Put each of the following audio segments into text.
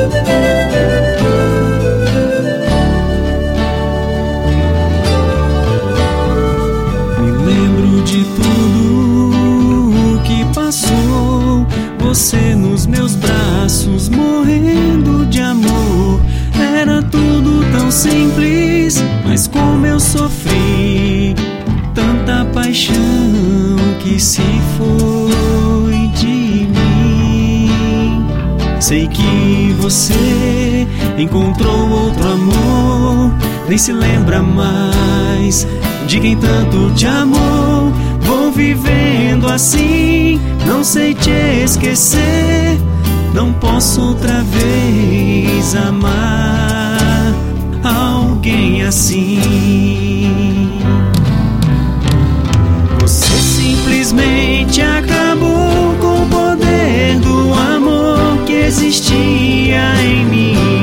Me lembro de tudo que passou, você nos meus braços, morrendo de amor. Era tudo tão simples, mas como eu sofri, tanta paixão que se foi de mim. Sei que você encontrou outro amor, nem se lembra mais de quem tanto te amou. Vou vivendo assim, não sei te esquecer, não posso outra vez amar alguém assim. Você simplesmente acabou com o poder do amor que existia em mim.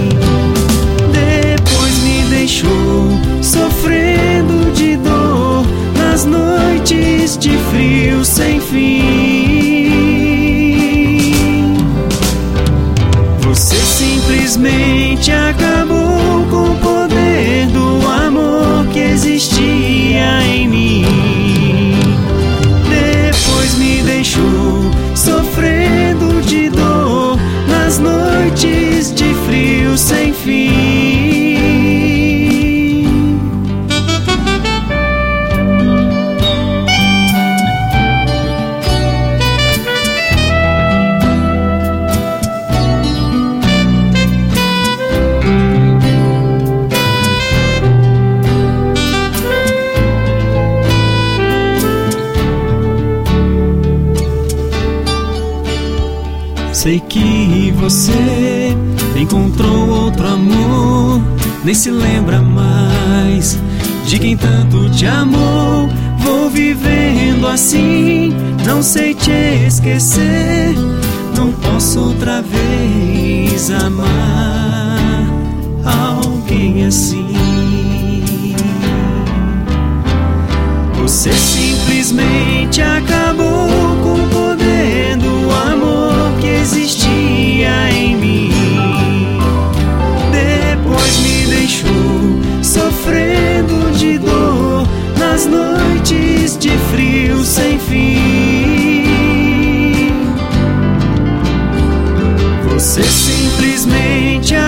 Depois me deixou sofrendo de dor nas noites de frio sem fim. Você simplesmente acabou com o poder do amor que existia em mim. Depois me deixou sofrendo de dor nas noites de frio sem fim. Sei que você encontrou outro amor, nem se lembra mais de quem tanto te amou. Vou vivendo assim, não sei te esquecer, não posso outra vez amar alguém assim. Você simplesmente acabou com o poder do amor que existia em mim. Depois me deixou sofrendo de dor nas noites de frio sem fim. Você simplesmente